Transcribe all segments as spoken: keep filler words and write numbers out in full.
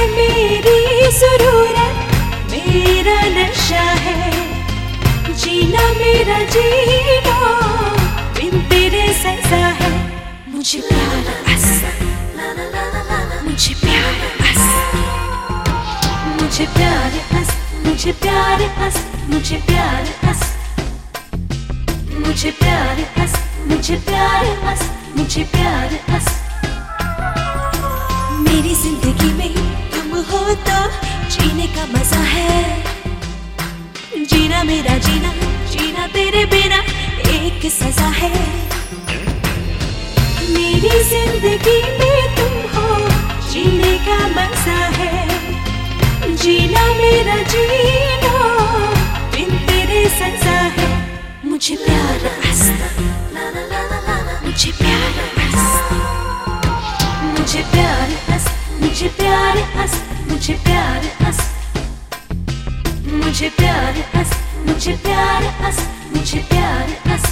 मेरी ज़रूरत, मेरा नशा है, जीना मेरा जीना बिन तेरे सजा है। मुझे प्यार बस, मुझे प्यार बस, मुझे प्यार बस, मुझे प्यार बस, मुझे प्यार बस, मुझे प्यार बस, मुझे प्यार बस, मुझे प्यार बस। मेरी जिंदगी में तुम हो तो जीने का मजा है, जीना मेरा जीना, जीना तेरे बिना एक सजा है। मेरी जिंदगी में तुम हो, जीने का मजा है, जीना मेरा जीना बिन तेरे सजा है। मुझे प्यार बस, मुझे प्यार बस, मुझे प्यार बस, मुझे प्यार बस, मुझे प्यार बस, मुझे प्यार बस, मुझे प्यार बस, मुझे प्यार बस,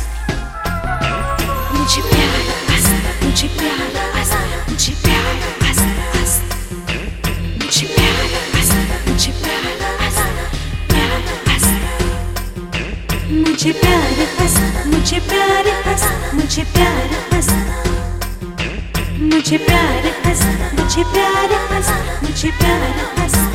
मुझे प्यार बस, मुझे प्यार बस, मुझे प्यार बस बस, मुझे प्यार बस, मुझे प्यार बस, प्यार बस, मुझे प्यार बस, मुझे प्यार बस, मुझे प्यार बस, मुझे प्यार बस, मुझे प्यार बस, मुझे प्यार बस।